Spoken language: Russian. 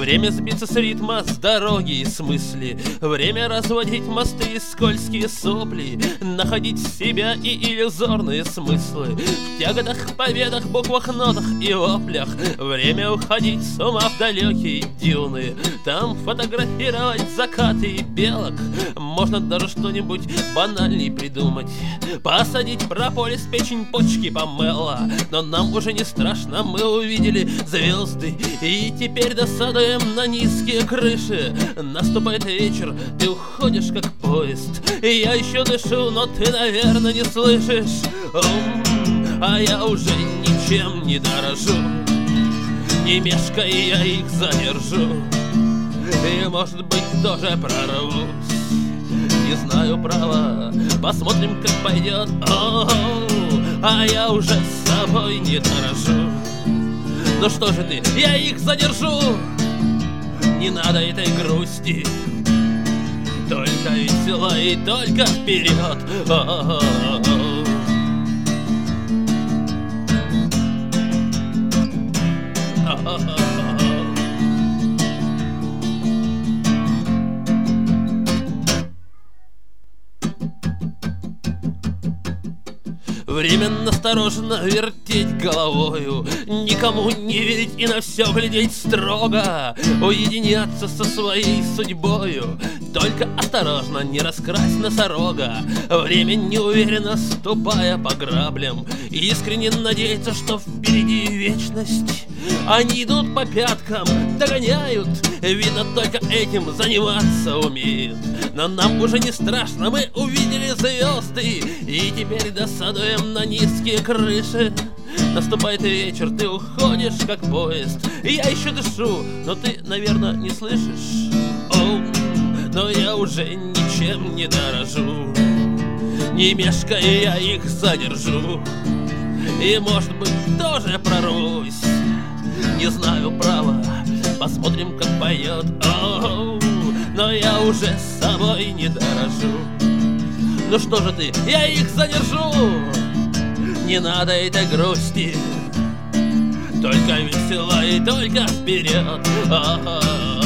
Время сбиться с ритма, с дороги и с мысли. Время разводить мосты и скользкие сопли, находить себя и иллюзорные смыслы в тяготах, победах, буквах, нотах и воплях. Время уходить с ума в далекие дюны, там фотографировать закаты и белок. Можно даже что-нибудь банальней придумать, посадить прополис, печень, почки, помело. Но нам уже не страшно, мы увидели звезды и теперь досадуем на низкие крыши. Наступает вечер, ты уходишь как поезд, и я еще дышу, но ты, наверное, не слышишь. А я уже ничем не дорожу, не мешкай, я их задержу, и, может быть, тоже прорвусь. Не знаю, право, посмотрим, как пойдет. А я уже с собой не дорожу. Ну что же ты, я их задержу. Не надо этой грусти, только весело и только вперед. Время настороженно вертеть головою, никому не верить и на все глядеть строго, уединяться со своей судьбою, только осторожно, не раскрась носорога. Время неуверенно, ступая по граблям, искренне надеяться, что впереди вечность. Они идут по пяткам, догоняют, видно, только этим заниматься умеют. Но нам уже не страшно, мы увидели звезды, и теперь досадуем на низкие крыши. Наступает вечер, ты уходишь как поезд, и я еще дышу, но ты, наверное, не слышишь. Но я уже ничем не дорожу, не мешкая, я их задержу, и, может быть, тоже прорвусь. Не знаю, право, посмотрим, как поет. Но я уже с собой не дорожу. Ну что же ты, я их задержу. Не надо этой грусти, только весело и только вперед.